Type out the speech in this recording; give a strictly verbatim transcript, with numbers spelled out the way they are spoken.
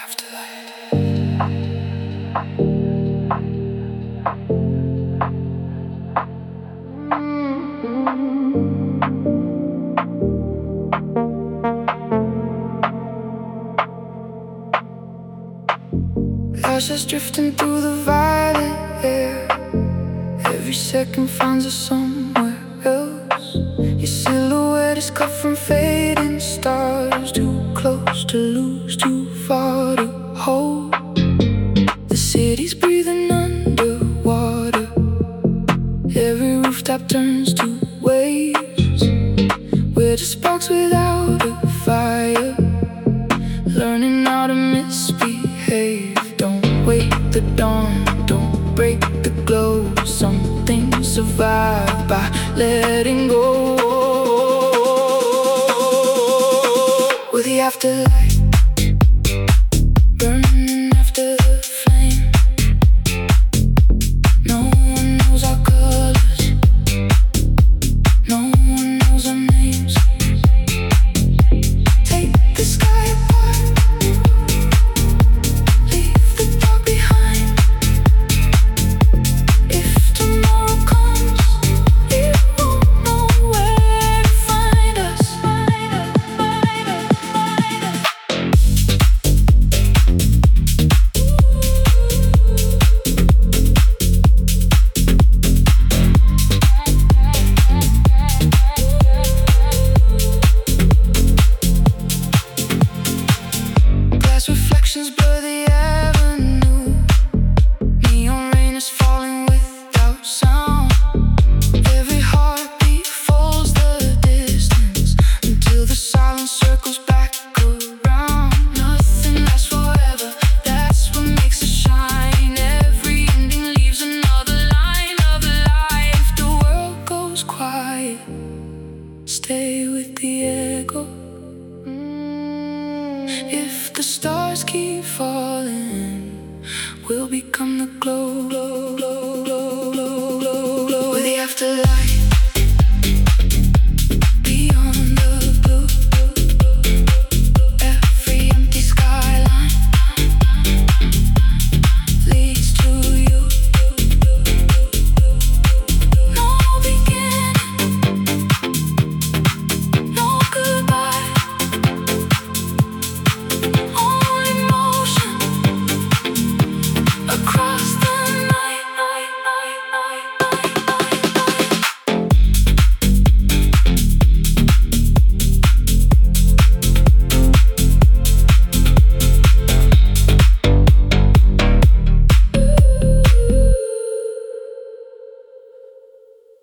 Ashes drifting through the violet air. Every second finds us somewhere else. Your silhouette is cut from fading stars. Too close to lose, too far to hold. The city's breathing underwater. Every rooftop turns to waves. We're just sparks without a fire, learning how to misbehave. Don't wake the dawn, don't break the glow. Some things survive by letting go. With the afterlife burning after the flame, no one knows our colors, no one knows our names. Take the sky apart, leave the dark behind. If tomorrow comes, you won't know where to find us. Find us, find us, find us. Glass reflections blur the avenue. Neon rain is falling without sound. Every heartbeat follows the distance until the silence circles back around. Nothing lasts forever, that's what makes us shine. Every ending leaves another line of life. The world goes quiet, stay with the echo. If the stars keep falling, we'll become the glow, glow, glow, glow, glow, glow, glow. With the afterlife